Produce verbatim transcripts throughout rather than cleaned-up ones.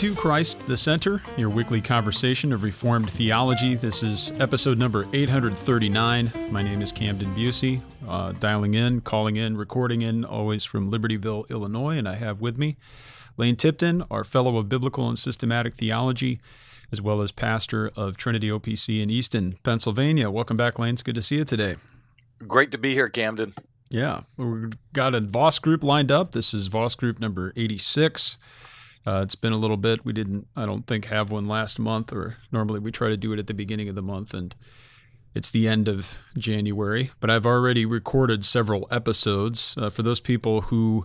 to Christ the Center, your weekly conversation of Reformed theology. This is episode number eight hundred thirty-nine. My name is Camden Busey, uh, dialing in, calling in, recording in, always from Libertyville, Illinois, and I have with me Lane Tipton, our Fellow of Biblical and Systematic Theology, as well as pastor of Trinity O P C in Easton, Pennsylvania. Welcome back, Lane. It's good to see you today. Great to be here, Camden. Yeah, we've got a Voss group lined up. This is Voss group number eighty-six. Uh, it's been a little bit. We didn't, I don't think, have one last month, or normally we try to do it at the beginning of the month, and it's the end of January. But I've already recorded several episodes. Uh, for those people who,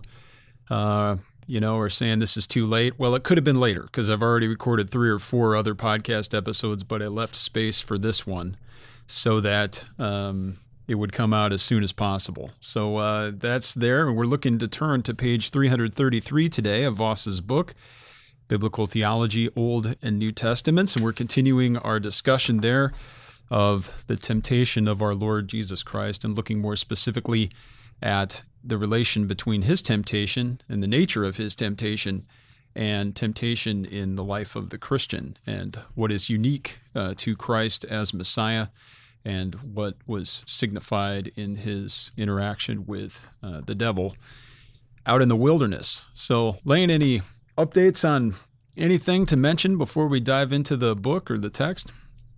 uh, you know, are saying this is too late, well, it could have been later, because I've already recorded three or four other podcast episodes, but I left space for this one so that um, it would come out as soon as possible. So uh, that's there, and we're looking to turn to page three hundred thirty-three today of Voss's book, Biblical Theology, Old and New Testaments, and we're continuing our discussion there of the temptation of our Lord Jesus Christ and looking more specifically at the relation between his temptation and the nature of his temptation and temptation in the life of the Christian and what is unique uh, to Christ as Messiah and what was signified in his interaction with uh, the devil out in the wilderness. So, Lane, any updates on anything to mention before we dive into the book or the text?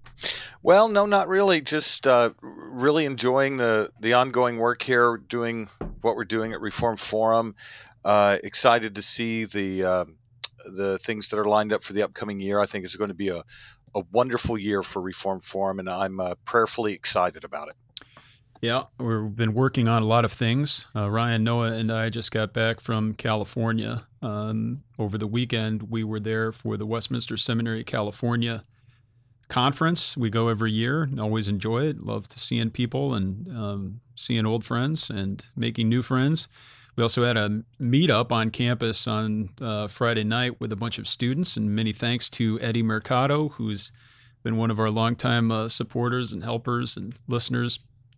Well, no, not really. Just uh, really enjoying the, the ongoing work here, doing what we're doing at Reform Forum. Uh, excited to see the uh, the things that are lined up for the upcoming year. I think it's going to be a, a wonderful year for Reform Forum, and I'm uh, prayerfully excited about it. Yeah, we've been working on a lot of things. Uh, Ryan, Noah, and I just got back from California. Um, over the weekend, we were there for the Westminster Seminary, California conference. We go every year and always enjoy it. Love to seeing people and um, seeing old friends and making new friends. We also had a meetup on campus on uh, Friday night with a bunch of students, and many thanks to Eddie Mercado, who's been one of our longtime uh, supporters and helpers and listeners.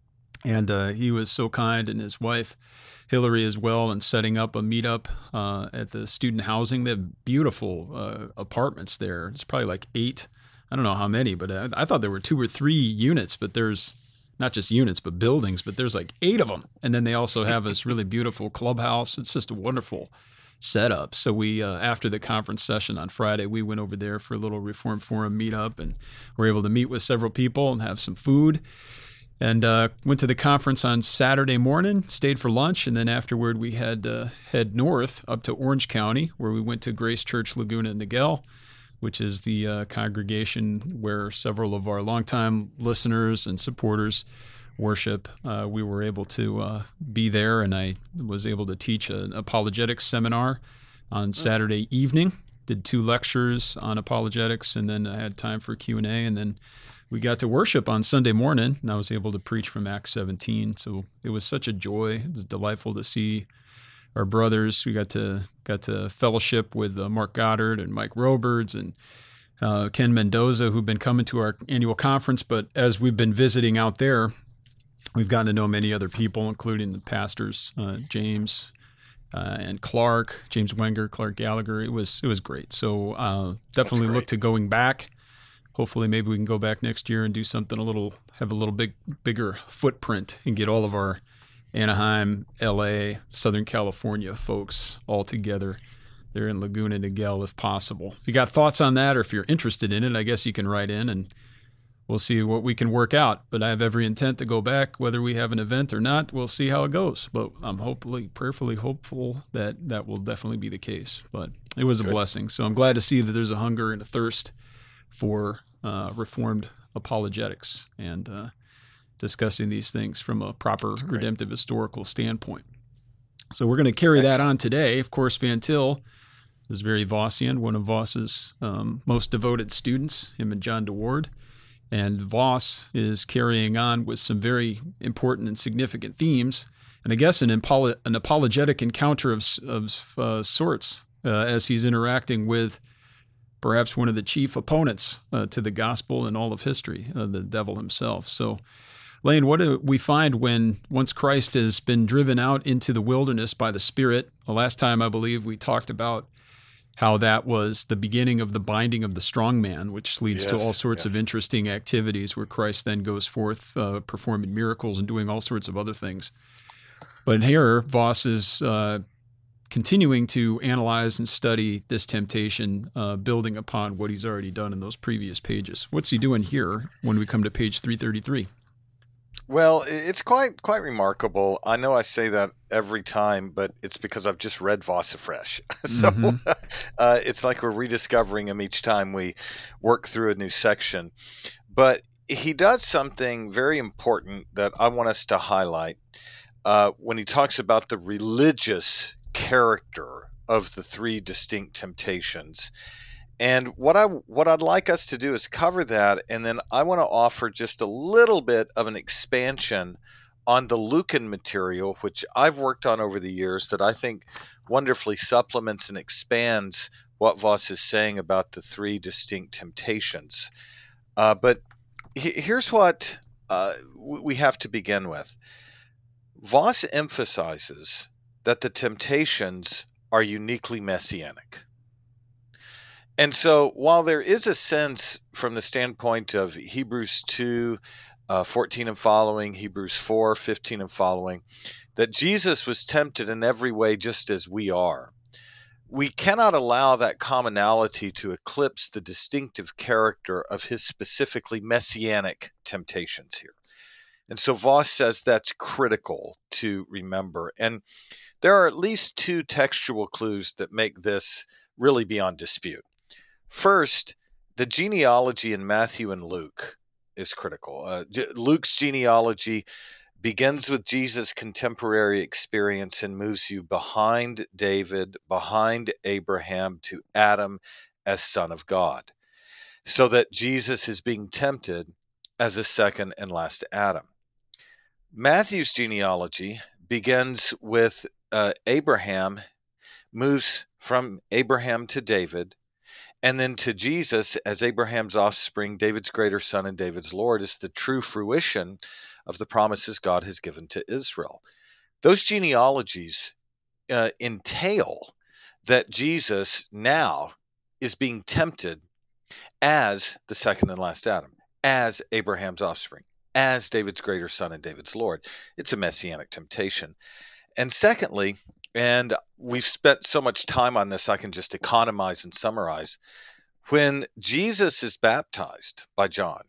And uh, he was so kind, and his wife, Hillary, as well, in setting up a meetup uh, at the student housing. They have beautiful uh, apartments there. It's probably like eight. I don't know how many, but I, I thought there were two or three units, but there's not just units, but buildings, but there's like eight of them. And then they also have this really beautiful clubhouse. It's just a wonderful setup. So we, uh, after the conference session on Friday, we went over there for a little Reform Forum meetup and were able to meet with several people and have some food. And uh, went to the conference on Saturday morning, stayed for lunch, and then afterward we had to uh, head north up to Orange County, where we went to Grace Church Laguna Niguel, which is the uh, congregation where several of our longtime listeners and supporters worship. Uh, we were able to uh, be there, and I was able to teach an apologetics seminar on Saturday evening. Did two lectures on apologetics, and then I had time for Q and A, and then we got to worship on Sunday morning, and I was able to preach from Acts seventeen. So it was such a joy. It was delightful to see our brothers. We got to got to fellowship with uh, Mark Goddard and Mike Roberts and uh, Ken Mendoza, who've been coming to our annual conference. But as we've been visiting out there, we've gotten to know many other people, including the pastors, uh, James uh, and Clark, James Wenger, Clark Gallagher. It was it was great. So uh, definitely look to going back. Hopefully, maybe we can go back next year and do something a little, have a little big, bigger footprint and get all of our Anaheim, L A, Southern California folks all together there in Laguna Niguel if possible. If you got thoughts on that, or if you're interested in it, I guess you can write in and we'll see what we can work out. But I have every intent to go back, whether we have an event or not. We'll see how it goes. But I'm hopefully, prayerfully hopeful that that will definitely be the case. But it was a Good. blessing. So I'm glad to see that there's a hunger and a thirst for uh, Reformed apologetics and uh, discussing these things from a proper redemptive historical standpoint. So we're going to carry Excellent. that on today. Of course, Van Til is very Vossian, one of Voss's um, most devoted students, him and John DeWard. And Voss is carrying on with some very important and significant themes, and I guess an, impolo- an apologetic encounter of, of uh, sorts uh, as he's interacting with perhaps one of the chief opponents uh, to the gospel in all of history, uh, the devil himself. So, Lane, what do we find when once Christ has been driven out into the wilderness by the Spirit? The last time I believe we talked about how that was the beginning of the binding of the strong man, which leads Yes, to all sorts yes. of interesting activities where Christ then goes forth uh, performing miracles and doing all sorts of other things. But here, Voss is uh, continuing to analyze and study this temptation, uh, building upon what he's already done in those previous pages. What's he doing here when we come to page three thirty-three? Well, it's quite quite remarkable. I know I say that every time, but it's because I've just read Voss afresh. so Mm-hmm. uh, it's like we're rediscovering him each time we work through a new section. But he does something very important that I want us to highlight uh, when he talks about the religious character of the three distinct temptations. And what I what I'd like us to do is cover that, and then I want to offer just a little bit of an expansion on the Lucan material, which I've worked on over the years, that I think wonderfully supplements and expands what Voss is saying about the three distinct temptations. Uh, but he, here's what uh, we have to begin with. Voss emphasizes that the temptations are uniquely messianic. And so while there is a sense from the standpoint of Hebrews two, uh, fourteen and following, Hebrews four, fifteen and following, that Jesus was tempted in every way just as we are, we cannot allow that commonality to eclipse the distinctive character of his specifically messianic temptations here. And so Voss says that's critical to remember. And there are at least two textual clues that make this really beyond dispute. First, the genealogy in Matthew and Luke is critical. Uh, Luke's genealogy begins with Jesus' contemporary experience and moves you behind David, behind Abraham, to Adam as son of God, so that Jesus is being tempted as a second and last Adam. Matthew's genealogy begins with uh, Abraham, moves from Abraham to David, and then to Jesus as Abraham's offspring, David's greater son and David's Lord, is the true fruition of the promises God has given to Israel. Those genealogies uh, entail that Jesus now is being tempted as the second and last Adam, as Abraham's offspring, as David's greater son and David's Lord. It's a messianic temptation. And secondly, and we've spent so much time on this, I can just economize and summarize. When Jesus is baptized by John,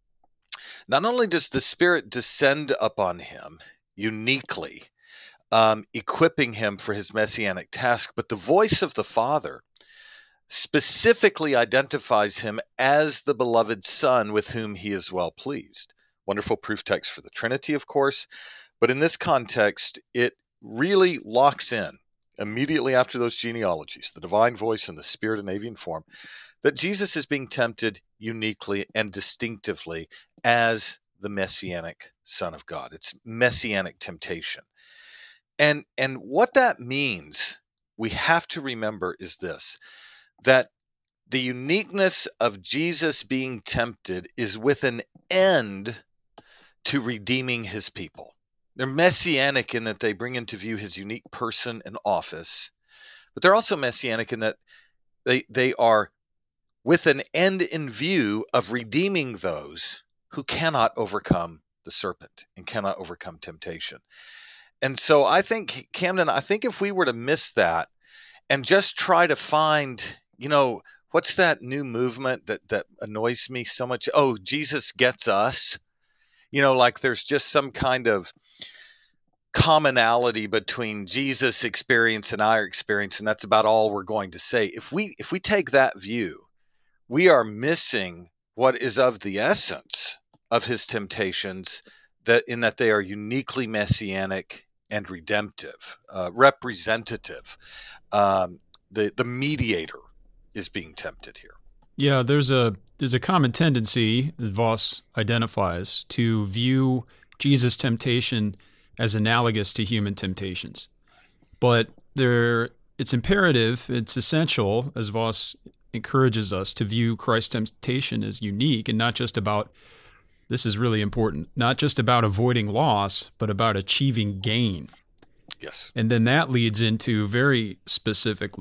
not only does the Spirit descend upon him uniquely, um, equipping him for his messianic task, but the voice of the Father specifically identifies him as the beloved Son with whom he is well pleased. Wonderful proof text for the Trinity, of course, but in this context, it really locks in immediately after those genealogies, the divine voice and the Spirit in avian form, that Jesus is being tempted uniquely and distinctively as the messianic Son of God. It's messianic temptation. And, and what that means, we have to remember, is this, that the uniqueness of Jesus being tempted is with an end to redeeming his people. They're messianic in that they bring into view his unique person and office, but they're also messianic in that they they are with an end in view of redeeming those who cannot overcome the serpent and cannot overcome temptation. And so I think, Camden, I think if we were to miss that and just try to find, you know, what's that new movement that, that annoys me so much? Oh, Jesus gets us. You know, like there's just some kind of commonality between Jesus' experience and our experience, and that's about all we're going to say. If we if we take that view, we are missing what is of the essence of his temptations, that in that they are uniquely messianic and redemptive, uh, representative. Um, the the mediator is being tempted here. Yeah, there's a there's a common tendency, as Voss identifies, to view Jesus' temptation as analogous to human temptations. But there, it's imperative, it's essential, as Voss encourages us, to view Christ's temptation as unique and not just about, this is really important, not just about avoiding loss, but about achieving gain. Yes. And then that leads into, very specifically,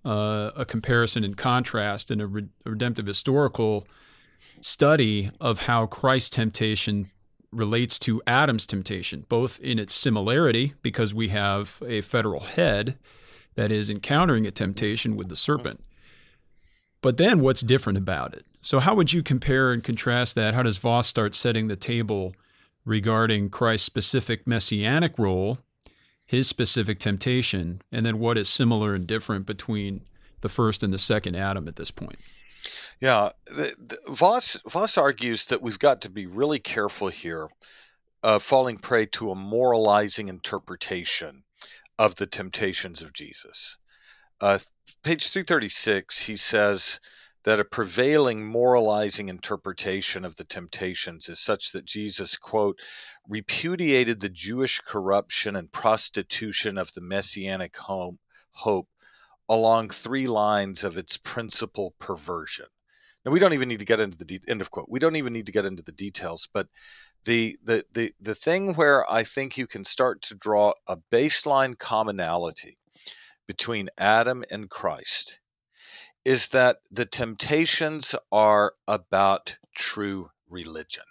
uh, a comparison and contrast and a, re- a redemptive historical study of how Christ's temptation relates to Adam's temptation, both in its similarity, because we have a federal head that is encountering a temptation with the serpent, but then what's different about it. So how would you compare and contrast that? How does Voss start setting the table regarding Christ's specific messianic role, his specific temptation, and then what is similar and different between the first and the second Adam at this point? Yeah, the, the, Voss, Voss argues that we've got to be really careful here, uh, falling prey to a moralizing interpretation of the temptations of Jesus. Uh, page three thirty-six, he says that a prevailing moralizing interpretation of the temptations is such that Jesus, quote, repudiated the Jewish corruption and prostitution of the messianic home, hope along three lines of its principal perversion. Now, we don't even need to get into the de- end of quote. We don't even need to get into the details, but the, the the the thing where I think you can start to draw a baseline commonality between Adam and Christ is that the temptations are about true religion.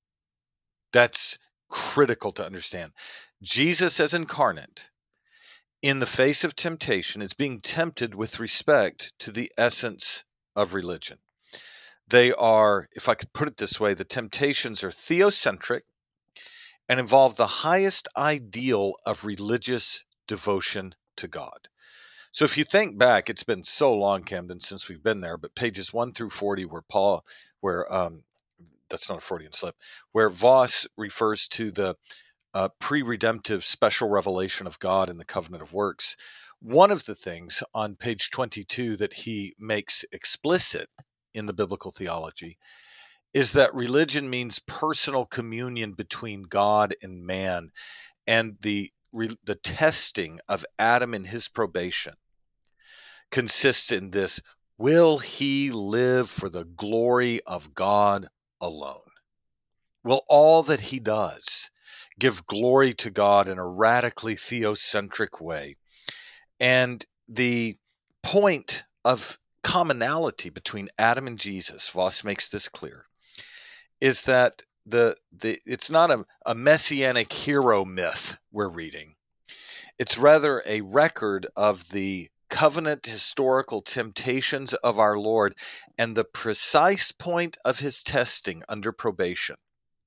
That's critical to understand. Jesus as incarnate, in the face of temptation, is being tempted with respect to the essence of religion. They are, if I could put it this way, the temptations are theocentric and involve the highest ideal of religious devotion to God. So if you think back, it's been so long, Camden, since we've been there, but pages one through forty, where Paul, where um, that's not a Freudian slip, where Voss refers to the uh, pre-redemptive special revelation of God in the covenant of works. One of the things on page twenty-two that he makes explicit in the biblical theology is that religion means personal communion between God and man, and the the testing of Adam in his probation consists in this: will he live for the glory of God alone? Will all that he does give glory to God in a radically theocentric way? And the point of commonality between Adam and Jesus, Voss makes this clear, is that the the it's not a, a messianic hero myth we're reading. It's rather a record of the covenant historical temptations of our Lord, and the precise point of his testing under probation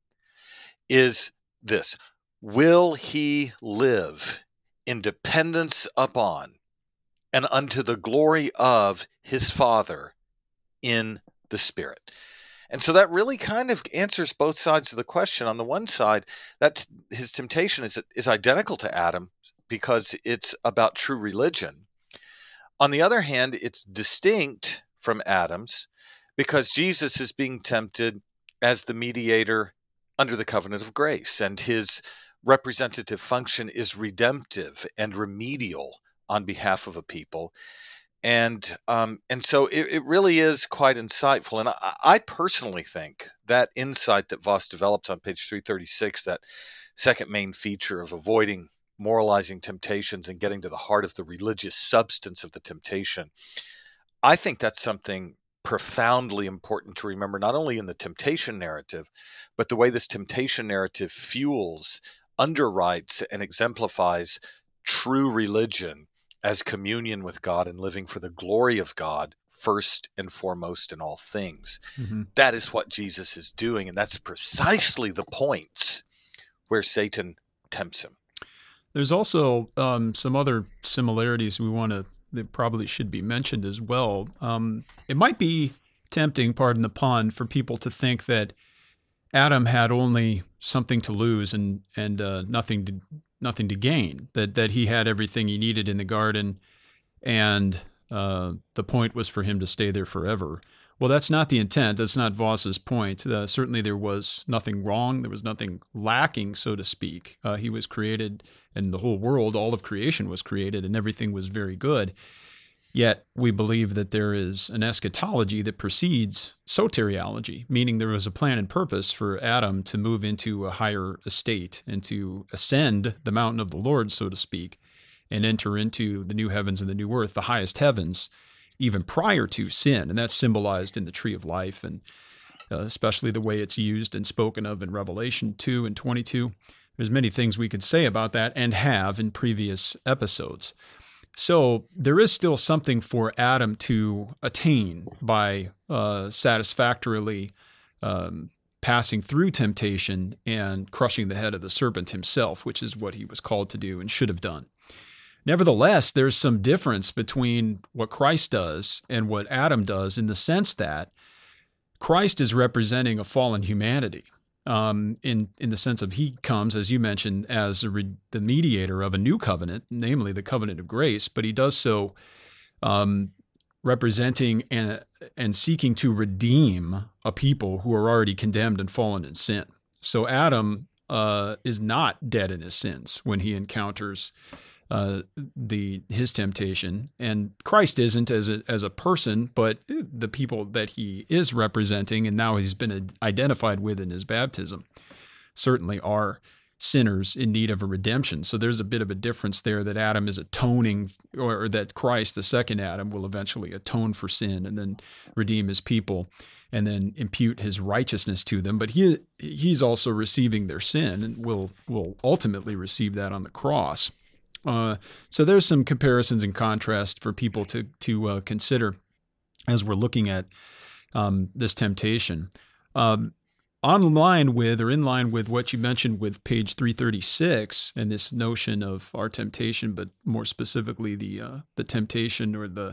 is this: will he live in dependence upon and unto the glory of his Father in the Spirit? And so that really kind of answers both sides of the question. On the one side, that his temptation is is identical to Adam because it's about true religion. On the other hand, it's distinct from Adam's because Jesus is being tempted as the mediator under the covenant of grace, and his representative function is redemptive and remedial on behalf of a people. And um, and so it, it really is quite insightful. And I, I personally think that insight that Voss develops on page three thirty-six, that second main feature of avoiding moralizing temptations and getting to the heart of the religious substance of the temptation, I think that's something profoundly important to remember, not only in the temptation narrative, but the way this temptation narrative fuels, underwrites, and exemplifies true religion as communion with God and living for the glory of God first and foremost in all things. Mm-hmm. That is what Jesus is doing, and that's precisely the points where Satan tempts him. There's also um, some other similarities we want to that probably should be mentioned as well. Um, it might be tempting, pardon the pun, for people to think that Adam had only something to lose and and uh, nothing to nothing to gain. That that he had everything he needed in the garden, and uh, the point was for him to stay there forever. Well, that's not the intent. That's not Voss's point. Uh, certainly, there was nothing wrong. There was nothing lacking, so to speak. Uh, he was created, and the whole world, all of creation was created, and everything was very good. Yet, we believe that there is an eschatology that precedes soteriology, meaning there was a plan and purpose for Adam to move into a higher estate and to ascend the mountain of the Lord, so to speak. and enter into the new heavens and the new earth, the highest heavens, even prior to sin. And that's symbolized in the tree of life, and uh, especially the way it's used and spoken of in Revelation two and twenty-two. There's many things we could say about that and have in previous episodes. So there is still something for Adam to attain by uh, satisfactorily um, passing through temptation and crushing the head of the serpent himself, which is what he was called to do and should have done. Nevertheless, there's some difference between what Christ does and what Adam does, in the sense that Christ is representing a fallen humanity. Um, in in the sense of he comes, as you mentioned, as a re- the mediator of a new covenant, namely the covenant of grace, but he does so um, representing and, and seeking to redeem a people who are already condemned and fallen in sin. So Adam uh, is not dead in his sins when he encounters uh, the his temptation, and Christ isn't as a as a person, but the people that he is representing, and now he's been identified with in his baptism, certainly are sinners in need of a redemption. So there's a bit of a difference there, that Adam is atoning, or that Christ, the second Adam, will eventually atone for sin and then redeem his people and then impute his righteousness to them. But he he's also receiving their sin, and will will ultimately receive that on the cross. Uh, so there's some comparisons and contrast for people to to uh, consider as we're looking at um, this temptation. Um, on line with, or in line with what you mentioned with page three thirty-six, and this notion of our temptation, but more specifically the uh, the temptation or the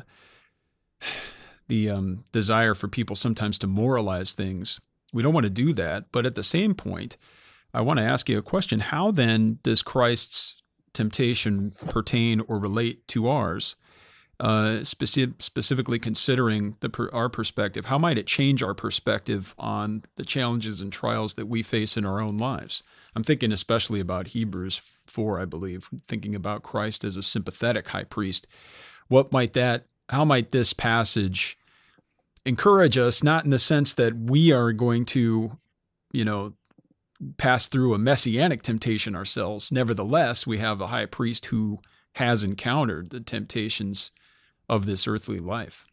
the um, desire for people sometimes to moralize things. We don't want to do that, but at the same point, I want to ask you a question. How then does Christ's temptation pertain or relate to ours, uh, speci- specifically considering the per- our perspective? How might it change our perspective on the challenges and trials that we face in our own lives? I'm thinking especially about Hebrews four, I believe, thinking about Christ as a sympathetic high priest. What might that, how might this passage encourage us, not in the sense that we are going to, you know, pass through a messianic temptation ourselves. Nevertheless, we have a high priest who has encountered the temptations of this earthly life.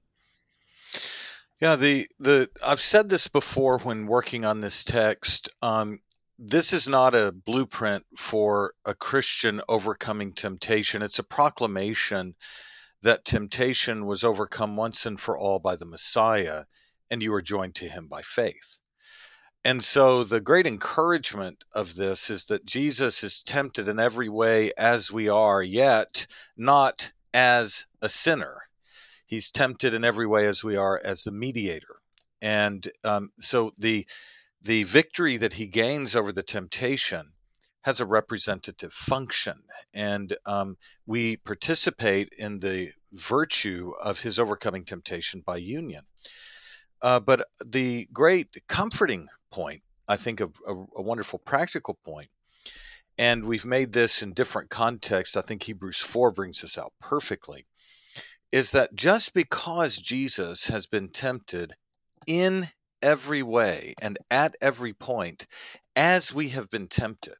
Yeah, the the I've said this before when working on this text. Um, this is not a blueprint for a Christian overcoming temptation. It's a proclamation that temptation was overcome once and for all by the Messiah, and you are joined to him by faith. And so the great encouragement of this is that Jesus is tempted in every way as we are, yet not as a sinner. He's tempted in every way as we are, as the mediator. And um, so the the victory that he gains over the temptation has a representative function. And um, we participate in the virtue of his overcoming temptation by union. Uh, but the great comforting point, I think, of a, a wonderful practical point, and we've made this in different contexts, I think Hebrews four brings this out perfectly, is that just because Jesus has been tempted in every way and at every point as we have been tempted,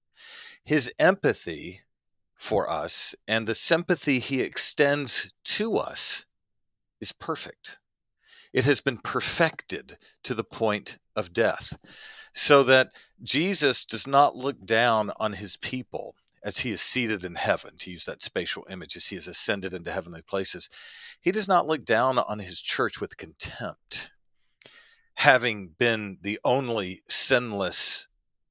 his empathy for us and the sympathy he extends to us is perfect. It has been perfected to the point of death, so that Jesus does not look down on his people as he is seated in heaven, to use that spatial image, as he has ascended into heavenly places. He does not look down on his church with contempt, having been the only sinless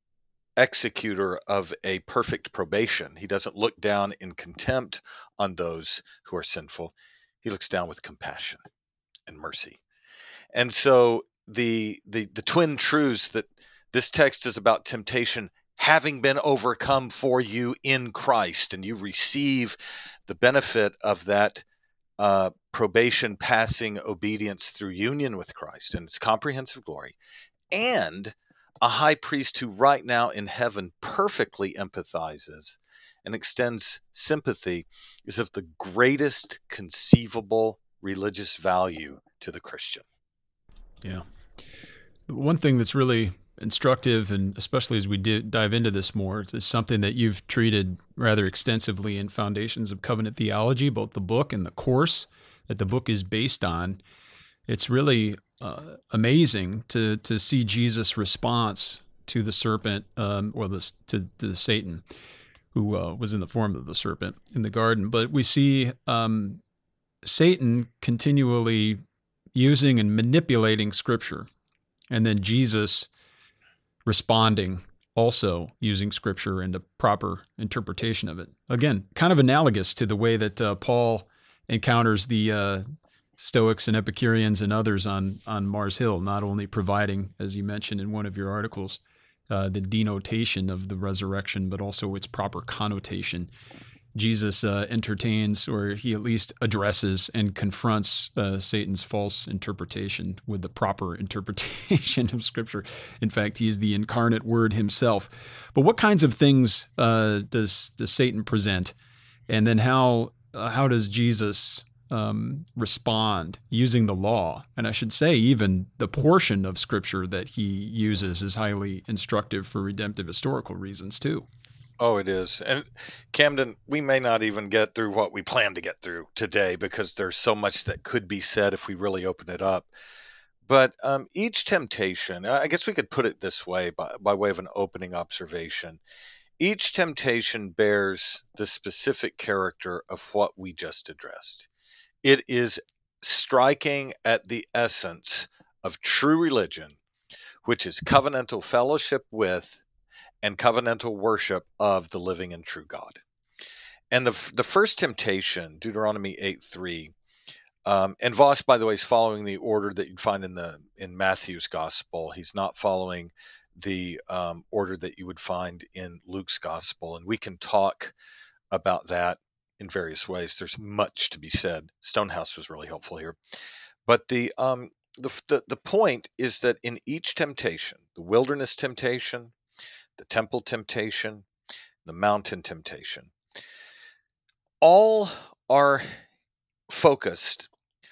executor of a perfect probation. He doesn't look down in contempt on those who are sinful. He looks down with compassion and mercy. And so the, the the twin truths that this text is about temptation having been overcome for you in Christ, and you receive the benefit of that uh, probation passing obedience through union with Christ and its comprehensive glory, and a high priest who right now in heaven perfectly empathizes and extends sympathy, is of the greatest conceivable religious value to the Christian. Yeah. One thing that's really instructive, and especially as we di- dive into this more, it's something that you've treated rather extensively in Foundations of Covenant Theology, both the book and the course that the book is based on. It's really uh, amazing to to see Jesus' response to the serpent, um, or the, to, to Satan, who uh, was in the form of the serpent in the garden. But we see um, Satan continually using and manipulating Scripture, and then Jesus responding also using Scripture and a proper interpretation of it. Again, kind of analogous to the way that uh, Paul encounters the uh, Stoics and Epicureans and others on, on Mars Hill, not only providing, as you mentioned in one of your articles, uh, the denotation of the resurrection, but also its proper connotation. Jesus uh, entertains, or he at least addresses and confronts uh, Satan's false interpretation with the proper interpretation of Scripture. In fact, he is the incarnate Word himself. But what kinds of things uh, does does Satan present, and then how uh, how does Jesus um, respond using the law? And I should say, even the portion of Scripture that he uses is highly instructive for redemptive historical reasons too. Oh, it is. And Camden, we may not even get through what we plan to get through today because there's so much that could be said if we really open it up. But um, each temptation, I guess we could put it this way by, by way of an opening observation. Each temptation bears the specific character of what we just addressed. It is striking at the essence of true religion, which is covenantal fellowship with and covenantal worship of the living and true God. And the the first temptation, Deuteronomy eight three, um, and Voss, by the way, is following the order that you'd find in the in Matthew's gospel. He's not following the um, order that you would find in Luke's gospel. And we can talk about that in various ways. There's much to be said. Stonehouse was really helpful here. But the um, the, the the point is that in each temptation, the wilderness temptation, the temple temptation, the mountain temptation, all are focused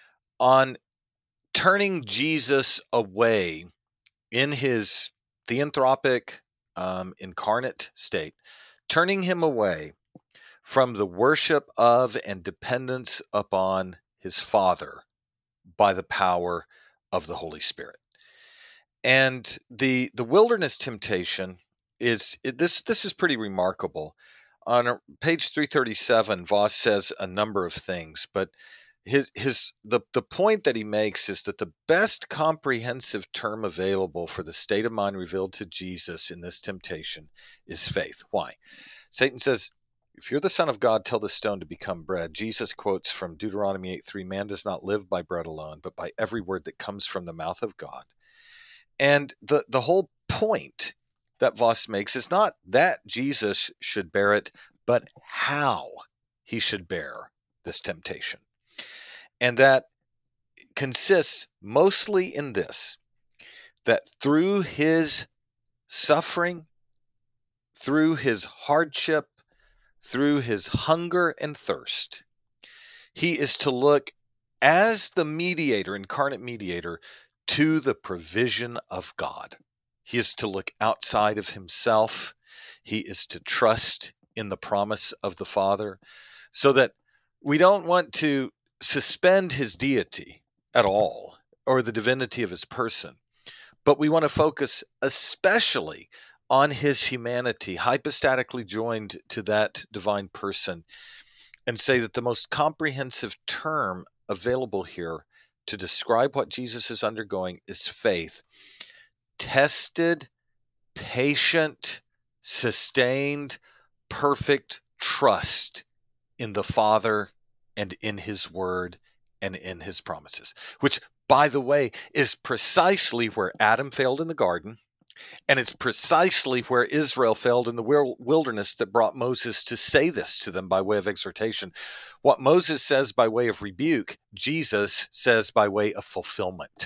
on turning Jesus away in his theanthropic, um, incarnate state, turning him away from the worship of and dependence upon his Father by the power of the Holy Spirit. And the the wilderness temptation is it, this this is pretty remarkable. On page three thirty-seven, Voss says a number of things, but his his the the point that he makes is that the best comprehensive term available for the state of mind revealed to Jesus in this temptation is faith. Why? Satan says, if you're the Son of God, tell the stone to become bread. Jesus quotes from Deuteronomy eight three, man does not live by bread alone, but by every word that comes from the mouth of God. And the the whole point that Voss makes is not that Jesus should bear it, but how he should bear this temptation. And that consists mostly in this, that through his suffering, through his hardship, through his hunger and thirst, he is to look as the mediator, incarnate mediator, to the provision of God. He is to look outside of himself. He is to trust in the promise of the Father, so that we don't want to suspend his deity at all, or the divinity of his person, but we want to focus especially on his humanity, hypostatically joined to that divine person, and say that the most comprehensive term available here to describe what Jesus is undergoing is faith. Tested, patient, sustained, perfect trust in the Father and in his word and in his promises, which, by the way, is precisely where Adam failed in the garden, and it's precisely where Israel failed in the wilderness that brought Moses to say this to them by way of exhortation. What Moses says by way of rebuke, Jesus says by way of fulfillment.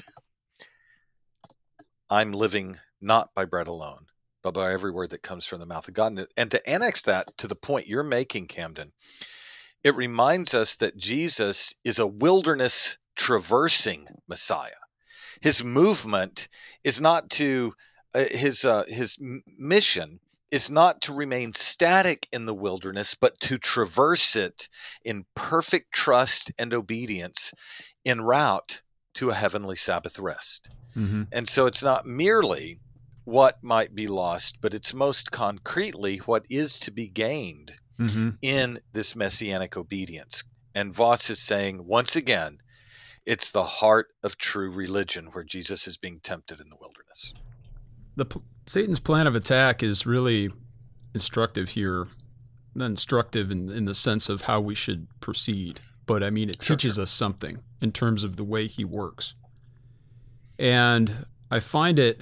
I'm living not by bread alone, but by every word that comes from the mouth of God. And to annex that to the point you're making, Camden, it reminds us that Jesus is a wilderness traversing Messiah. His movement is not to uh, his uh, his m- mission is not to remain static in the wilderness, but to traverse it in perfect trust and obedience en route to a heavenly Sabbath rest. Mm-hmm. And so it's not merely what might be lost, but it's most concretely what is to be gained Mm-hmm. in this messianic obedience. And Voss is saying, once again, it's the heart of true religion where Jesus is being tempted in the wilderness. The Satan's plan of attack is really instructive here, not instructive in, in the sense of how we should proceed, but I mean, it Sure, teaches sure. us something in terms of the way he works. And I find it,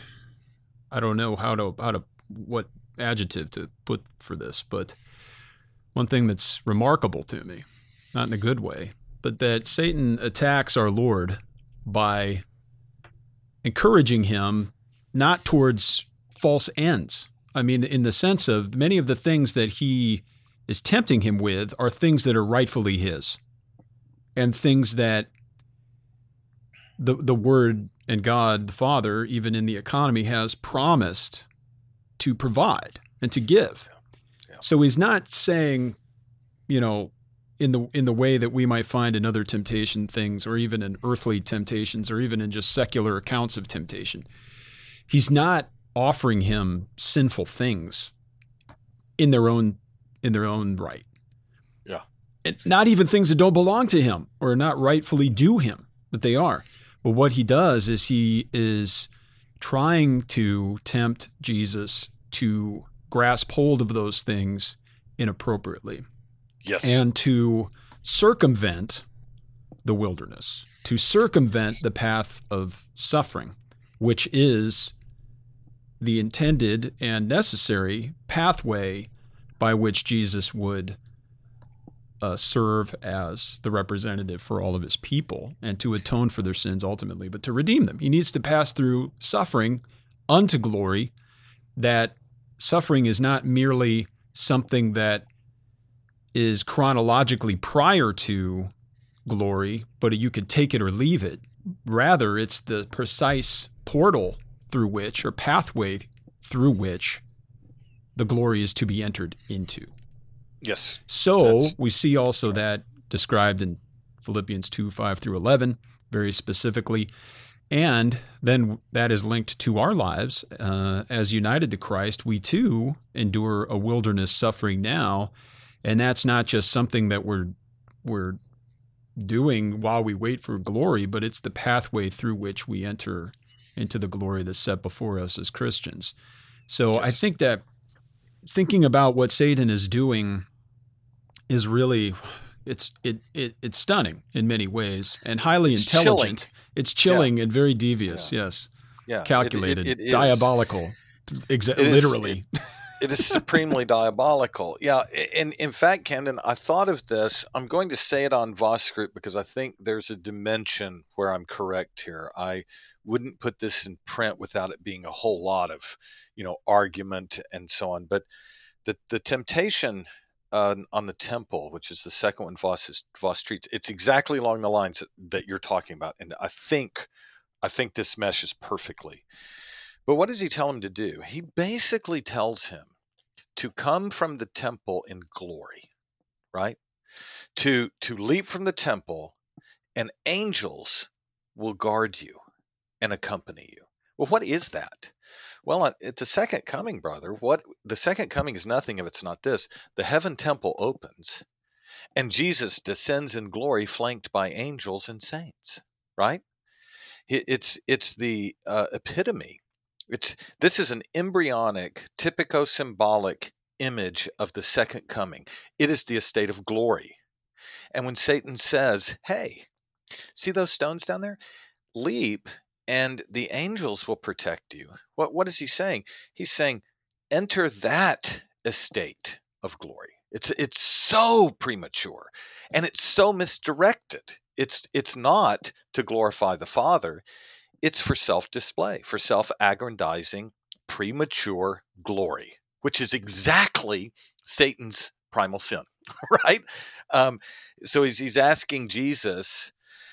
I don't know how to, how to, what adjective to put for this, but one thing that's remarkable to me, not in a good way, but that Satan attacks our Lord by encouraging him not towards false ends. I mean, in the sense of many of the things that he is tempting him with are things that are rightfully his, and things that the the Word and God, the Father, even in the economy, has promised to provide and to give. Yeah. So he's not saying, you know, in the in the way that we might find in other temptation things, or even in earthly temptations, or even in just secular accounts of temptation. He's not offering him sinful things in their own in their own right. Yeah. And not even things that don't belong to him or not rightfully due him, but they are. But what he does is he is trying to tempt Jesus to grasp hold of those things inappropriately. Yes. And to circumvent the wilderness, to circumvent the path of suffering, which is the intended and necessary pathway by which Jesus would uh, serve as the representative for all of his people and to atone for their sins ultimately, but to redeem them. He needs to pass through suffering unto glory. That suffering is not merely something that is chronologically prior to glory, but you could take it or leave it. Rather, it's the precise portal through which, or pathway through which, the glory is to be entered into. Yes. So That's- we see also that described in Philippians two, five through eleven, very specifically. And then that is linked to our lives. Uh, as united to Christ, we too endure a wilderness suffering now. And that's not just something that we're we're doing while we wait for glory, but it's the pathway through which we enter into the glory that's set before us as Christians. So Yes. I think that thinking about what Satan is doing is really it's it, it it's stunning in many ways and highly It's intelligent. chilling. It's chilling and very devious. Yes, Yeah. It- calculated, it- it is. diabolical, exa- It is- literally. It is supremely diabolical. Yeah, and in fact, Kendon, I thought of this. I'm going to say it on VOSScript because I think there's a dimension where I'm correct here. I wouldn't put this in print without it being a whole lot of, you know, argument and so on. But the the temptation uh, on the temple, which is the second one Voss is, Voss treats, it's exactly along the lines that, that you're talking about, and I think I think this meshes perfectly. But what does he tell him to do? He basically tells him to come from the temple in glory, right? To to leap from the temple, and angels will guard you and accompany you. Well, what is that? Well, at at the second coming, brother, what the second coming is nothing if it's not this. The heaven temple opens, and Jesus descends in glory, flanked by angels and saints, right? It- It's it's the uh, epitome. It's this is an embryonic, typico-symbolic image of the second coming. It is the estate of glory. And when Satan says, "Hey, see those stones down there? Leap, and the angels will protect you." What what is he saying? He's saying, "Enter that estate of glory." It's it's so premature, and it's so misdirected. It's it's not to glorify the Father. It's for self-display, for self-aggrandizing, premature glory, which is exactly Satan's primal sin, right? Um, so he's, he's asking Jesus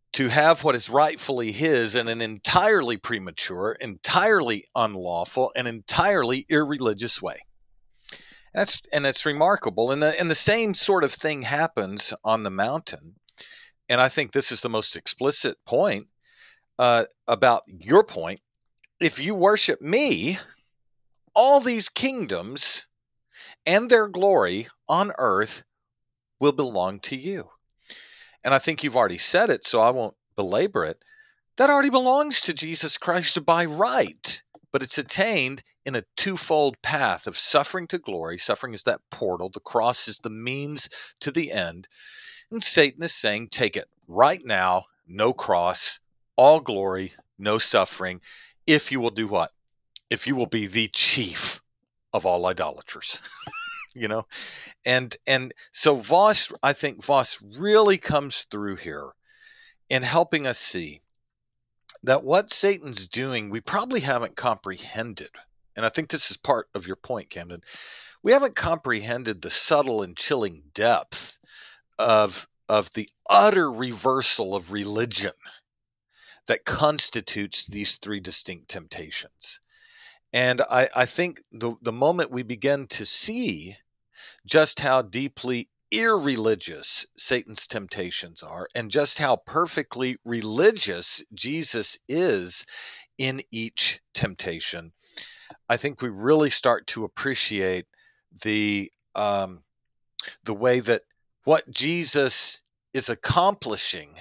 to have what is rightfully his in an entirely premature, entirely unlawful, and entirely irreligious way. That's and it's remarkable. And the and the same sort of thing happens on the mountain. And I think this is the most explicit point uh, about your point. If you worship me, all these kingdoms and their glory on earth will belong to you. And I think you've already said it, so I won't belabor it. That already belongs to Jesus Christ by right, but it's attained in a twofold path of suffering to glory. Suffering is that portal. The cross is the means to the end. And Satan is saying, take it right now, no cross, all glory, no suffering, if you will do what? If you will be the chief of all idolaters. You know, and and so Voss, I think Voss really comes through here in helping us see that what Satan's doing, we probably haven't comprehended. And I think this is part of your point, Camden. We haven't comprehended the subtle and chilling depth of of the utter reversal of religion that constitutes these three distinct temptations. And I, I think the, the moment we begin to see just how deeply irreligious Satan's temptations are and just how perfectly religious Jesus is in each temptation, I think we really start to appreciate the um, the way that what Jesus is accomplishing,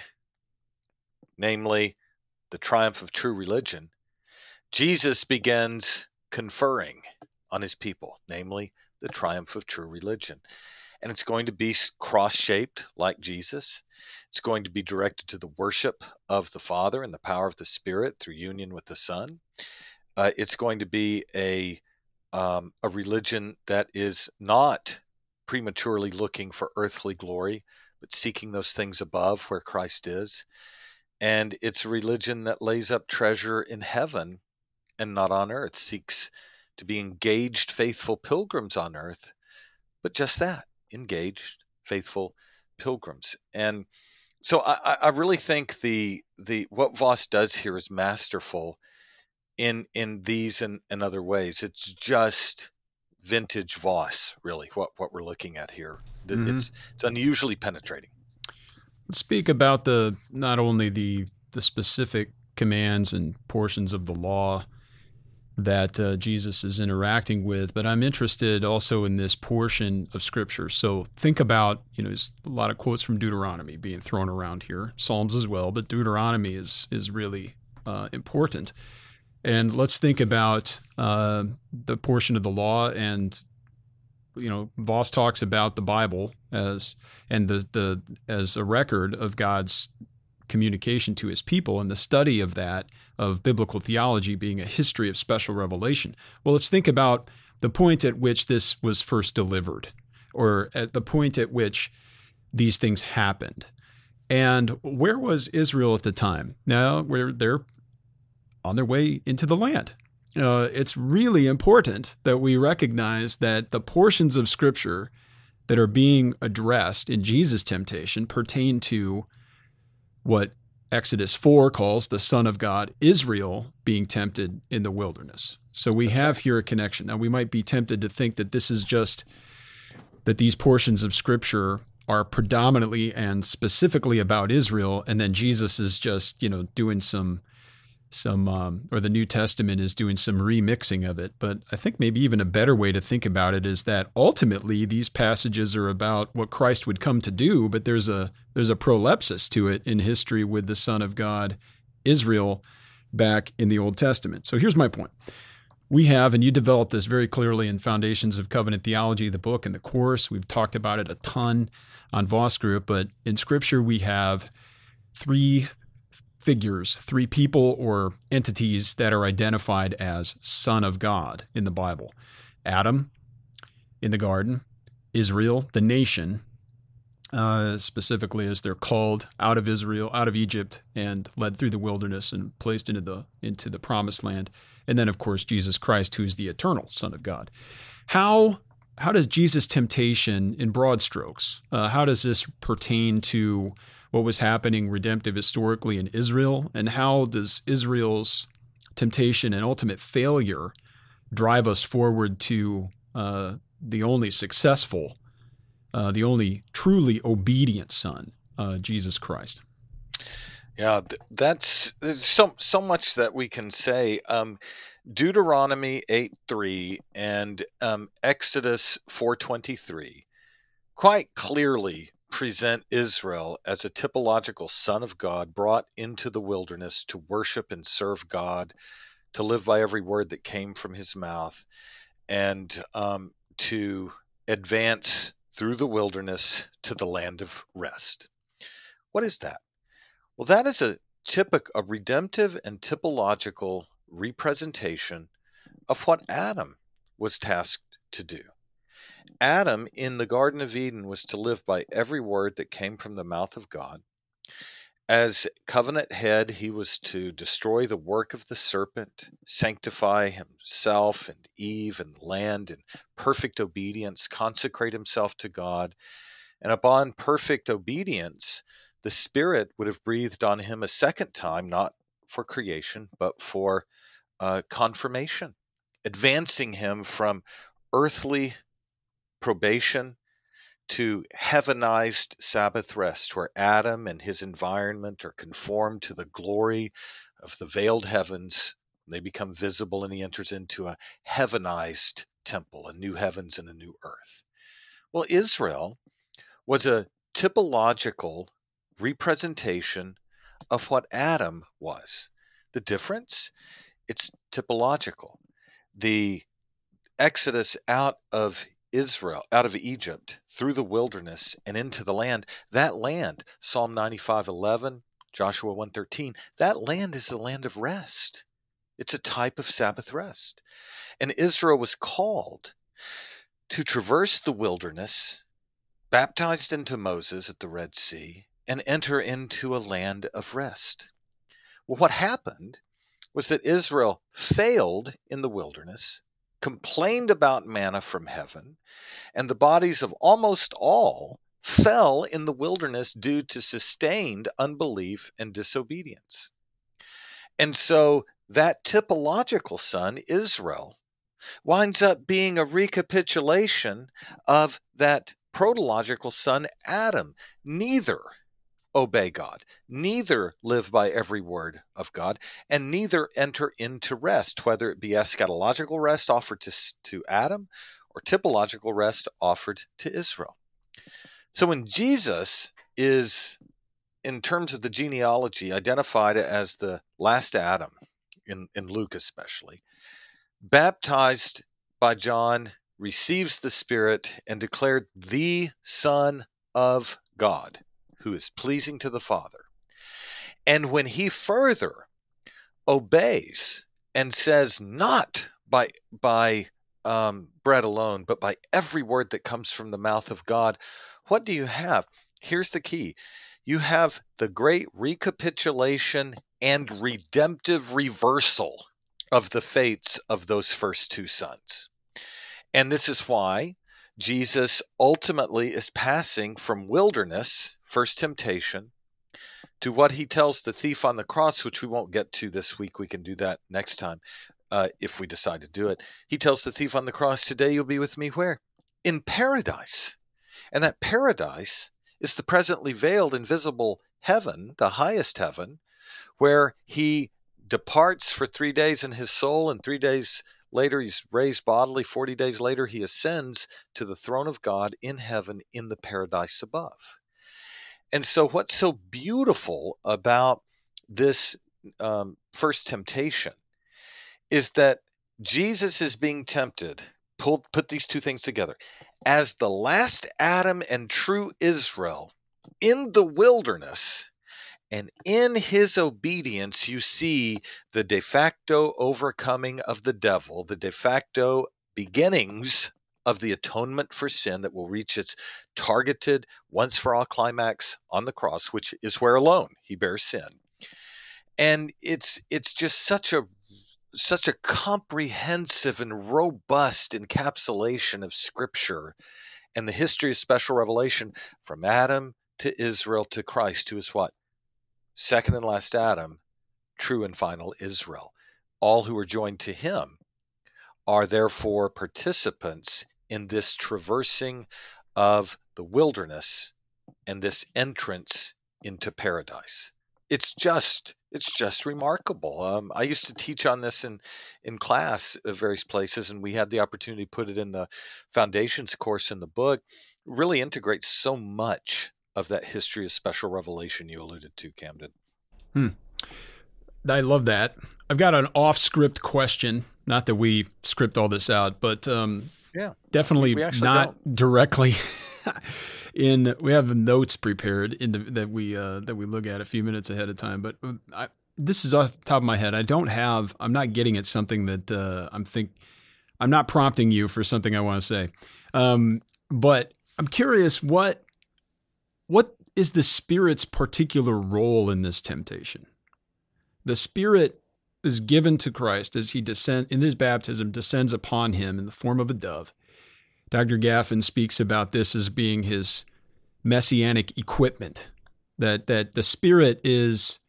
namely the triumph of true religion, Jesus begins conferring on his people, namely the triumph of true religion. And it's going to be cross-shaped like Jesus. It's going to be directed to the worship of the Father and the power of the Spirit through union with the Son. Uh, it's going to be a um, a religion that is not prematurely looking for earthly glory, but seeking those things above where Christ is. And it's a religion that lays up treasure in heaven and not on earth, seeks to be engaged, faithful pilgrims on earth, but just that, engaged, faithful pilgrims. And so I, I really think the the what Voss does here is masterful in in these and, and other ways. It's just vintage Voss, really, what, what we're looking at here. Mm-hmm. It's it's unusually penetrating. Let's speak about the not only the the specific commands and portions of the law that uh, Jesus is interacting with, but I'm interested also in this portion of Scripture. So think about, you know, there's a lot of quotes from Deuteronomy being thrown around here, Psalms as well, but Deuteronomy is is really uh, important. And let's think about uh, the portion of the law, and you know, Voss talks about the Bible as and the the as a record of God's communication to his people, and the study of that, of biblical theology being a history of special revelation. Well, let's think about the point at which this was first delivered, or at the point at which these things happened. And where was Israel at the time? Now, where they're on their way into the land. Uh, it's really important that we recognize that the portions of Scripture that are being addressed in Jesus' temptation pertain to what Exodus four calls the Son of God, Israel, being tempted in the wilderness. So we have here a connection. Now, we might be tempted to think that this is just, that these portions of Scripture are predominantly and specifically about Israel, and then Jesus is just, you know, doing some, some, um, or the New Testament is doing some remixing of it. But I think maybe even a better way to think about it is that ultimately these passages are about what Christ would come to do, but there's a there's a prolepsis to it in history with the Son of God, Israel, back in the Old Testament. So here's my point. We have, and you developed this very clearly in Foundations of Covenant Theology, the book and the course. We've talked about it a ton on Voss Group, but in Scripture we have three figures, three people or entities that are identified as Son of God in the Bible. Adam in the garden, Israel, the nation, uh, specifically as they're called out of Israel, out of Egypt, and led through the wilderness and placed into the into the promised land. And then, of course, Jesus Christ, who's the eternal Son of God. How how does Jesus' temptation, in broad strokes, uh, how does this pertain to what was happening redemptive historically in Israel, and how does Israel's temptation and ultimate failure drive us forward to uh, the only successful, uh, the only truly obedient Son, uh, Jesus Christ. Yeah, th- that's there's so so much that we can say. Um, Deuteronomy eight three and um, Exodus four twenty-three quite clearly present Israel as a typological son of God brought into the wilderness to worship and serve God, to live by every word that came from his mouth, and um, to advance through the wilderness to the land of rest. What is that? Well, that is a typic, a redemptive and typological representation of what Adam was tasked to do. Adam in the Garden of Eden was to live by every word that came from the mouth of God. As covenant head, he was to destroy the work of the serpent, sanctify himself and Eve and the land in perfect obedience, consecrate himself to God. And upon perfect obedience, the Spirit would have breathed on him a second time, not for creation, but for uh, confirmation, advancing him from earthly probation to heavenized Sabbath rest, where Adam and his environment are conformed to the glory of the veiled heavens. They become visible, and he enters into a heavenized temple, a new heavens and a new earth. Well, Israel was a typological representation of what Adam was. The difference? It's typological. The exodus out of Israel, out of Egypt, through the wilderness and into the land, that land, Psalm ninety-five eleven, Joshua one thirteen, that land is the land of rest. It's a type of Sabbath rest. And Israel was called to traverse the wilderness, baptized into Moses at the Red Sea, and enter into a land of rest. Well, what happened was that Israel failed in the wilderness, complained about manna from heaven, and the bodies of almost all fell in the wilderness due to sustained unbelief and disobedience. And so that typological son, Israel, winds up being a recapitulation of that protological son, Adam. Neither obey God, neither live by every word of God, and neither enter into rest, whether it be eschatological rest offered to, to Adam or typological rest offered to Israel. So when Jesus is, in terms of the genealogy, identified as the last Adam, in, in Luke especially, baptized by John, receives the Spirit, and declared the Son of God, who is pleasing to the Father. And when he further obeys and says, not by by um, bread alone, but by every word that comes from the mouth of God, what do you have? Here's the key. You have the great recapitulation and redemptive reversal of the fates of those first two sons. And this is why Jesus ultimately is passing from wilderness, first temptation, to what he tells the thief on the cross, which we won't get to this week. We can do that next time uh, if we decide to do it. He tells the thief on the cross, today you'll be with me where? In paradise. And that paradise is the presently veiled, invisible heaven, the highest heaven, where he departs for three days in his soul, and three days later he's raised bodily. forty days later he ascends to the throne of God in heaven in the paradise above. And so what's so beautiful about this um, first temptation is that Jesus is being tempted, pull, put these two things together, as the last Adam and true Israel in the wilderness. And in his obedience, you see the de facto overcoming of the devil, the de facto beginnings of the atonement for sin that will reach its targeted once for all climax on the cross, which is where alone he bears sin. And it's it's just such a such a comprehensive and robust encapsulation of Scripture and the history of special revelation from Adam to Israel, to Christ, who is what? Second and last Adam, true and final Israel. All who are joined to him are therefore participants in this traversing of the wilderness and this entrance into paradise. It's just, it's just remarkable. Um, I used to teach on this in, in class at various places, and we had the opportunity to put it in the Foundations course in the book. It really integrates so much of that history of special revelation you alluded to, Camden. Hmm. I love that. I've got an off-script question. Not that we script all this out, but um, yeah, definitely we, we not don't. directly in. We have notes prepared in the, that we uh, that we look at a few minutes ahead of time. But I, this is off the top of my head. I don't have. I'm not getting at something that uh, I'm think. I'm not prompting you for something I want to say. Um, but I'm curious what what is the Spirit's particular role in this temptation? The Spirit is given to Christ as he descend in his baptism, descends upon him in the form of a dove. Doctor Gaffin speaks about this as being his messianic equipment, that that the Spirit is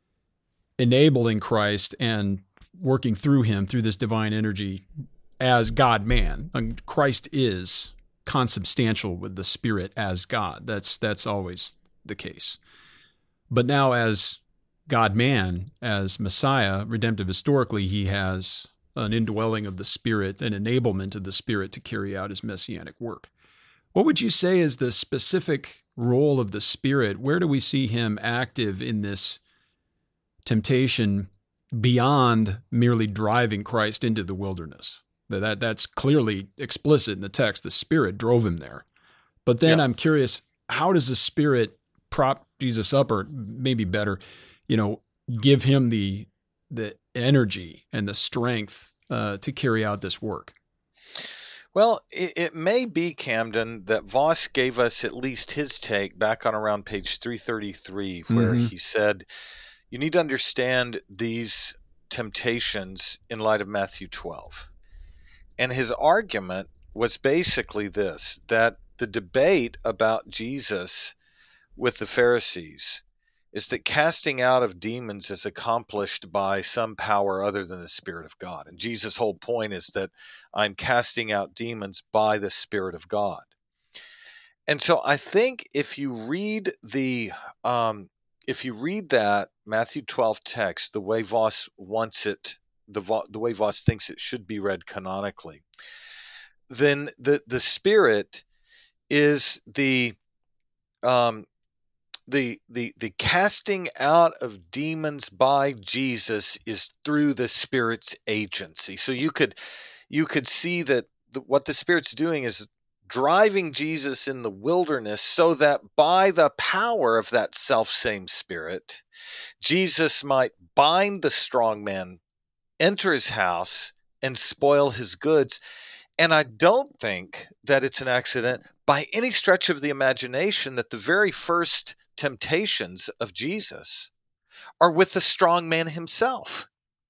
enabling Christ and working through him through this divine energy as God-man. And Christ is consubstantial with the Spirit as God. That's that's always the case. But now as God-man, as Messiah, redemptive historically, he has an indwelling of the Spirit, an enablement of the Spirit to carry out his messianic work. What would you say is the specific role of the Spirit? Where do we see him active in this temptation beyond merely driving Christ into the wilderness? That, that's clearly explicit in the text. The Spirit drove him there. But then yeah. I'm curious, how does the Spirit prop Jesus up, or maybe better, you know, give him the the energy and the strength uh, to carry out this work? Well, it, it may be, Camden, that Voss gave us at least his take back on around page three thirty-three, where mm-hmm. he said, you need to understand these temptations in light of Matthew twelve. And his argument was basically this, that the debate about Jesus with the Pharisees is that casting out of demons is accomplished by some power other than the Spirit of God. And Jesus' whole point is that I'm casting out demons by the Spirit of God. And so I think if you read the um, if you read that Matthew twelve text the way Voss wants it, the the way Voss thinks it should be read canonically, then the the Spirit is the um, The, the the casting out of demons by Jesus is through the Spirit's agency. So you could you could see that the, what the Spirit's doing is driving Jesus in the wilderness so that by the power of that self-same Spirit, Jesus might bind the strong man, enter his house, and spoil his goods. And I don't think that it's an accident by any stretch of the imagination that the very first temptations of Jesus are with the strong man himself.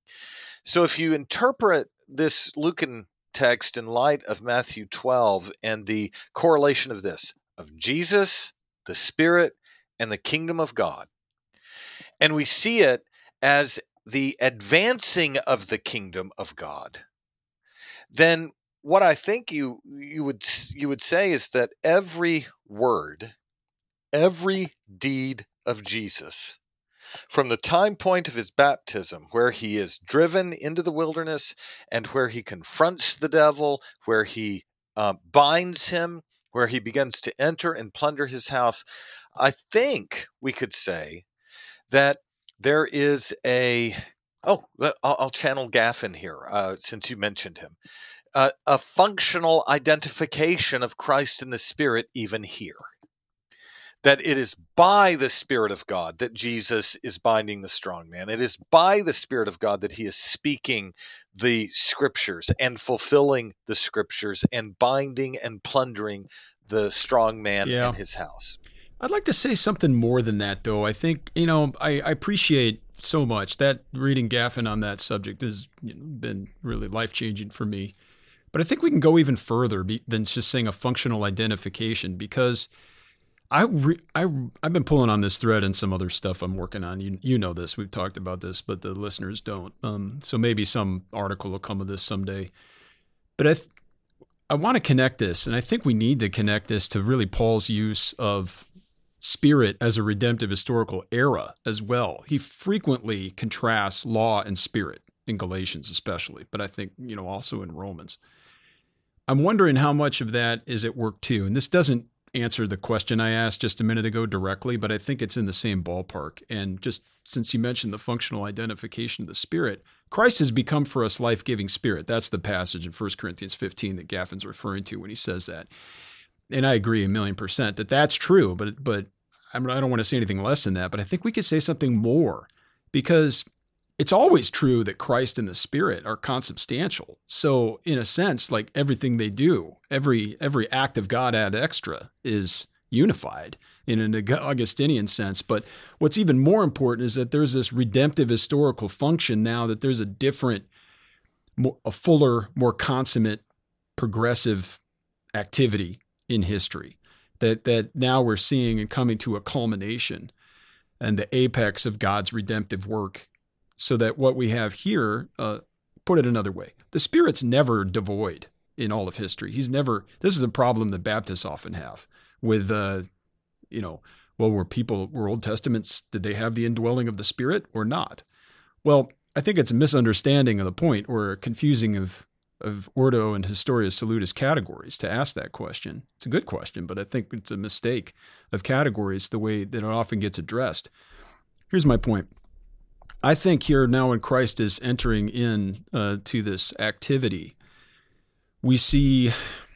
So if you interpret this Lucan text in light of Matthew twelve and the correlation of this, of Jesus, the Spirit, and the kingdom of God, and we see it as the advancing of the kingdom of God, then what I think you you would you would say is that every word, every deed of Jesus, from the time point of his baptism, where he is driven into the wilderness and where he confronts the devil, where he uh, binds him, where he begins to enter and plunder his house, I think we could say that there is a oh I'll, I'll channel Gaffin here uh, since you mentioned him. Uh, a functional identification of Christ and the Spirit even here. That it is by the Spirit of God that Jesus is binding the strong man. It is by the Spirit of God that he is speaking the Scriptures and fulfilling the Scriptures and binding and plundering the strong man yeah. and his house. I'd like to say something more than that, though. I think, you know, I, I appreciate so much that reading Gaffin on that subject has you know, been really life-changing for me. But I think we can go even further be, than just saying a functional identification, because I, re, I, I've been pulling on this thread and some other stuff I'm working on. You, you know this. We've talked about this, but the listeners don't. Um, so maybe some article will come of this someday. But I, th- I want to connect this, and I think we need to connect this to really Paul's use of spirit as a redemptive historical era as well. He frequently contrasts law and spirit in Galatians especially, but I think, you know, also in Romans. I'm wondering how much of that is at work too. And this doesn't answer the question I asked just a minute ago directly, but I think it's in the same ballpark. And just since you mentioned the functional identification of the Spirit, Christ has become for us life-giving Spirit. That's the passage in First Corinthians fifteen that Gaffin's referring to when he says that. And I agree a million percent that that's true, but but I don't want to say anything less than that. But I think we could say something more, because it's always true that Christ and the Spirit are consubstantial. So in a sense, like everything they do, every every act of God ad extra is unified in an Augustinian sense. But what's even more important is that there's this redemptive historical function now, that there's a different, more, a fuller, more consummate, progressive activity in history that that now we're seeing and coming to a culmination and the apex of God's redemptive work. So that what we have here, uh, put it another way, the Spirit's never devoid in all of history. He's never, this is a problem that Baptists often have with, uh, you know, well, were people, were Old Testaments, did they have the indwelling of the Spirit or not? Well, I think it's a misunderstanding of the point, or a confusing of, of Ordo and Historia Salutis categories to ask that question. It's a good question, but I think it's a mistake of categories the way that it often gets addressed. Here's my point. I think here now when Christ is entering in uh, to this activity, we see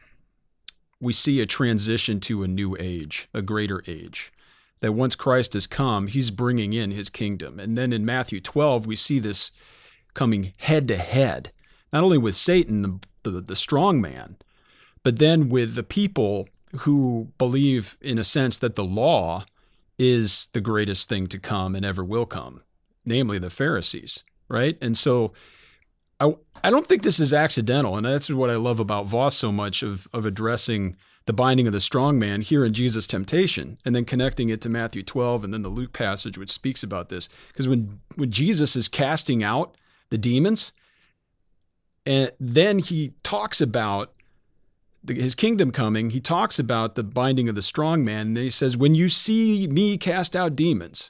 we see a transition to a new age, a greater age. That once Christ has come, he's bringing in his kingdom. And then in Matthew twelve, we see this coming head to head, not only with Satan, the, the, the strong man, but then with the people who believe, in a sense, that the law is the greatest thing to come and ever will come. Namely the Pharisees, right? And so I, I don't think this is accidental, and that's what I love about Voss so much, of, of addressing the binding of the strong man here in Jesus' temptation, and then connecting it to Matthew twelve and then the Luke passage which speaks about this. Because when, when Jesus is casting out the demons, and then he talks about the, his kingdom coming, he talks about the binding of the strong man, and then he says, when you see me cast out demons,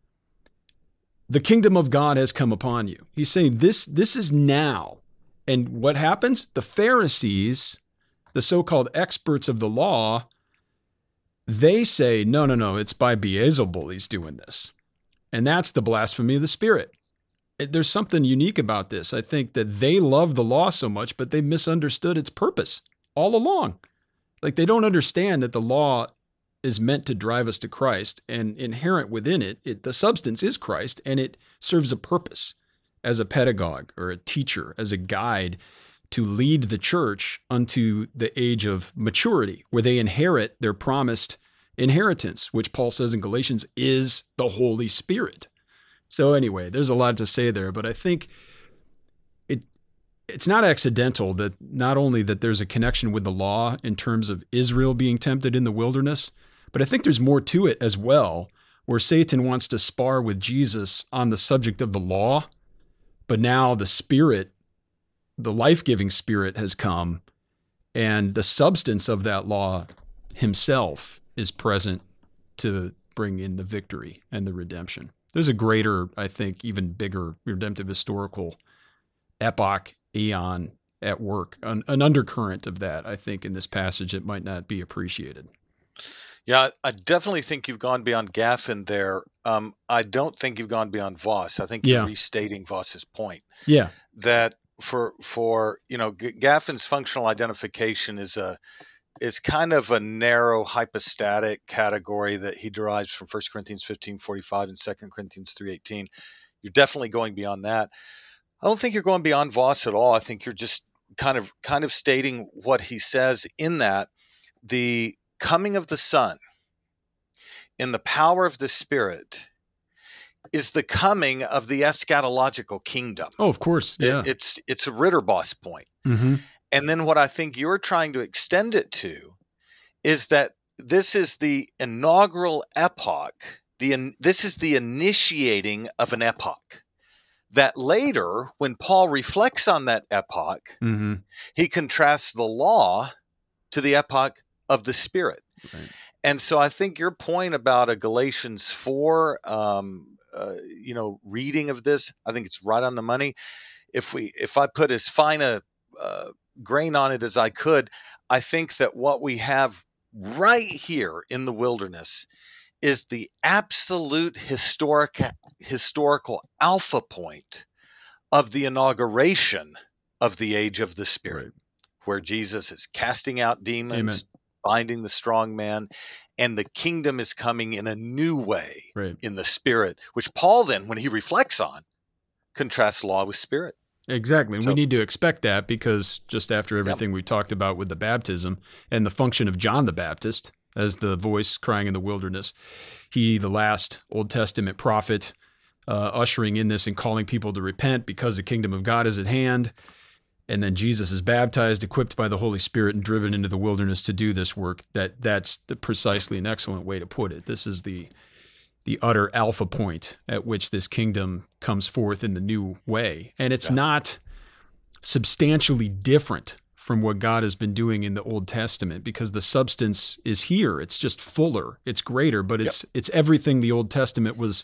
the kingdom of God has come upon you. He's saying this, this is now. And what happens? The Pharisees, the so-called experts of the law, they say, no, no, no, it's by Beelzebul he's doing this. And that's the blasphemy of the Spirit. It, there's something unique about this. I think that they love the law so much, but they misunderstood its purpose all along. Like they don't understand that the law is meant to drive us to Christ, and inherent within it, it, the substance is Christ, and it serves a purpose as a pedagogue or a teacher, as a guide to lead the church unto the age of maturity, where they inherit their promised inheritance, which Paul says in Galatians is the Holy Spirit. So anyway, there's a lot to say there, but I think it it's not accidental that not only that there's a connection with the law in terms of Israel being tempted in the wilderness, but I think there's more to it as well, where Satan wants to spar with Jesus on the subject of the law, but now the Spirit, the life-giving Spirit has come, and the substance of that law himself is present to bring in the victory and the redemption. There's a greater, I think, even bigger redemptive historical epoch, eon at work, an, an undercurrent of that, I think, in this passage that might not be appreciated. Yeah, I definitely think you've gone beyond Gaffin there. Um, I don't think you've gone beyond Voss. I think you're Yeah. restating Voss's point. Yeah. That for for you know G- Gaffin's functional identification is a is kind of a narrow hypostatic category that he derives from First Corinthians fifteen forty-five and Second Corinthians three eighteen. You're definitely going beyond that. I don't think you're going beyond Voss at all. I think you're just kind of kind of stating what he says in that the coming of the Son in the power of the Spirit is the coming of the eschatological kingdom. Oh, of course. Yeah. It, it's it's a Ritterboss point. Mm-hmm. And then what I think you're trying to extend it to is that this is the inaugural epoch. The this is the initiating of an epoch. That later, when Paul reflects on that epoch, mm-hmm. he contrasts the law to the epoch of the Spirit. Right. And so I think your point about a Galatians four, um, uh, you know, reading of this, I think it's right on the money. If we, if I put as fine a uh, grain on it as I could, I think that what we have right here in the wilderness is the absolute historic, historical alpha point of the inauguration of the age of the Spirit, right, where Jesus is casting out demons, Amen, binding the strong man, and the kingdom is coming in a new way, right, in the Spirit, which Paul then, when he reflects on, contrasts law with Spirit. Exactly. So, we need to expect that because just after everything yep. we talked about with the baptism and the function of John the Baptist as the voice crying in the wilderness, he, the last Old Testament prophet, uh, ushering in this and calling people to repent because the kingdom of God is at hand. And then Jesus is baptized, equipped by the Holy Spirit, and driven into the wilderness to do this work. That that's the, precisely an excellent way to put it. This is the the utter alpha point at which this kingdom comes forth in the new way. And it's yeah. not substantially different from what God has been doing in the Old Testament because the substance is here. It's just fuller. It's greater, but it's yep. it's everything the Old Testament was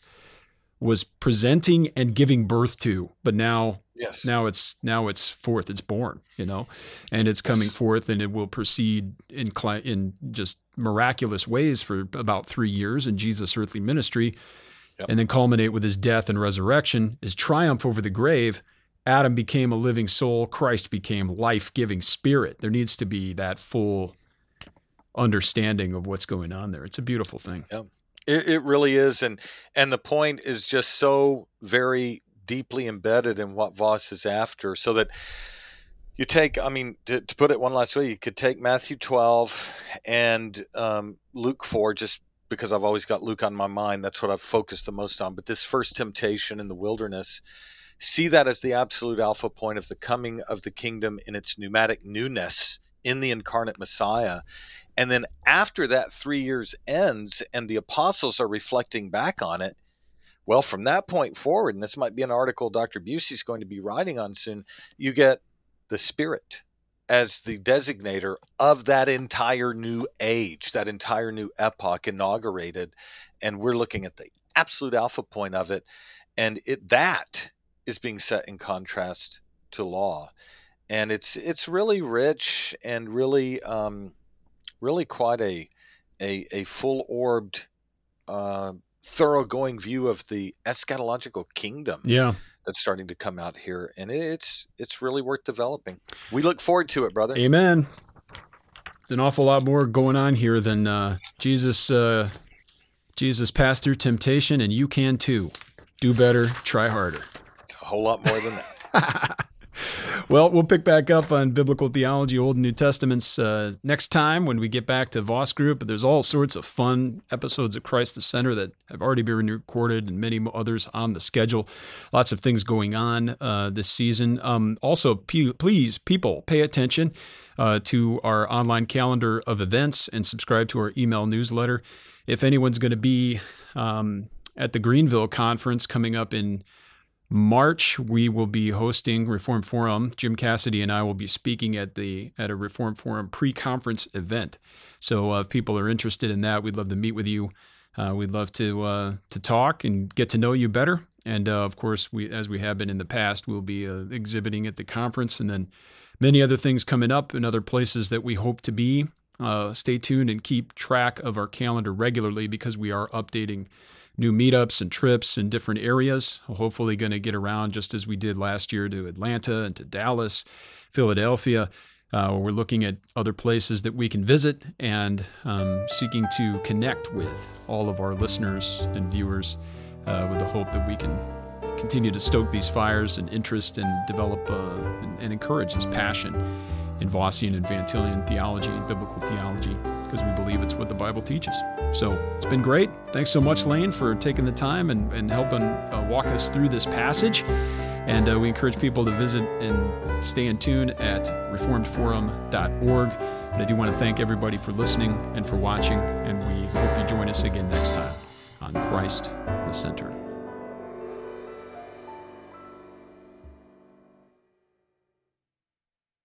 was presenting and giving birth to. But now Yes. Now it's now it's forth. It's born, you know, and it's coming forth, and it will proceed in in just miraculous ways for about three years in Jesus' earthly ministry, yep. and then culminate with his death and resurrection, his triumph over the grave. Adam became a living soul. Christ became life-giving spirit. There needs to be that full understanding of what's going on there. It's a beautiful thing. Yep. It, it really is, and and the point is just so very deeply embedded in what Voss is after, so that you take, I mean, to, to put it one last way, you could take Matthew twelve and um, Luke four, just because I've always got Luke on my mind. That's what I've focused the most on. But this first temptation in the wilderness, see that as the absolute alpha point of the coming of the kingdom in its pneumatic newness in the incarnate Messiah. And then after that three years ends and the apostles are reflecting back on it, well, from that point forward, and this might be an article Doctor Busey is going to be writing on soon, you get the Spirit as the designator of that entire new age, that entire new epoch inaugurated. And we're looking at the absolute alpha point of it. And it that is being set in contrast to law. And it's it's really rich and really um, really quite a a, a full-orbed uh thoroughgoing view of the eschatological kingdom yeah. that's starting to come out here, and it's it's really worth developing. We look forward to it, brother. Amen. It's an awful lot more going on here than uh, Jesus. Uh, Jesus passed through temptation, and you can too. Do better, try harder. It's a whole lot more than that. Well, we'll pick back up on biblical theology, Old and New Testaments, uh, next time when we get back to Voss Group. But there's all sorts of fun episodes of Christ the Center that have already been recorded and many others on the schedule. Lots of things going on uh, this season. Um, also, p- please, people, pay attention uh, to our online calendar of events and subscribe to our email newsletter. If anyone's going to be um, at the Greenville Conference coming up in March, we will be hosting Reform Forum. Jim Cassidy and I will be speaking at the at a Reform Forum pre-conference event. So uh, if people are interested in that, we'd love to meet with you. Uh, we'd love to uh, to talk and get to know you better. And uh, of course, we as we have been in the past, we'll be uh, exhibiting at the conference, and then many other things coming up in other places that we hope to be. Uh, stay tuned and keep track of our calendar regularly because we are updating new meetups and trips in different areas. Hopefully going to get around just as we did last year to Atlanta and to Dallas, Philadelphia. Uh, we're looking at other places that we can visit and um, seeking to connect with all of our listeners and viewers uh, with the hope that we can continue to stoke these fires and interest and develop uh, and, and encourage this passion in Vossian and Van Tillian theology and biblical theology, because we believe it's what the Bible teaches. So it's been great. Thanks so much, Lane, for taking the time and, and helping uh, walk us through this passage. And uh, we encourage people to visit and stay in tune at reformed forum dot org. But I do want to thank everybody for listening and for watching, and we hope you join us again next time on Christ the Center.